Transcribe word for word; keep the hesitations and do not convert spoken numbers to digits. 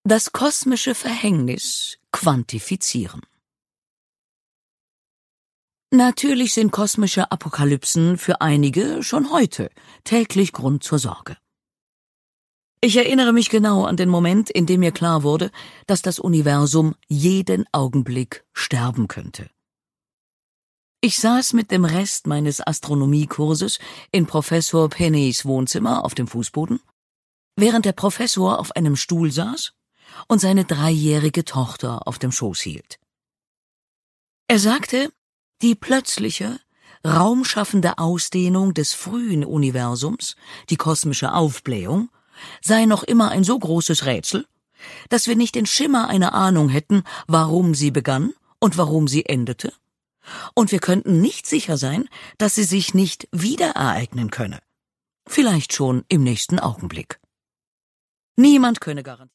Das kosmische Verhängnis quantifizieren. Natürlich sind kosmische Apokalypsen für einige schon heute täglich Grund zur Sorge. Ich erinnere mich genau an den Moment, in dem mir klar wurde, dass das Universum jeden Augenblick sterben könnte. Ich saß mit dem Rest meines Astronomiekurses in Professor Penneys Wohnzimmer auf dem Fußboden, während der Professor auf einem Stuhl saß und seine dreijährige Tochter auf dem Schoß hielt. Er sagte, die plötzliche, raumschaffende Ausdehnung des frühen Universums, die kosmische Aufblähung, sei noch immer ein so großes Rätsel, dass wir nicht den Schimmer einer Ahnung hätten, warum sie begann und warum sie endete, und wir könnten nicht sicher sein, dass sie sich nicht wieder ereignen könne, vielleicht schon im nächsten Augenblick. Niemand könne garantieren.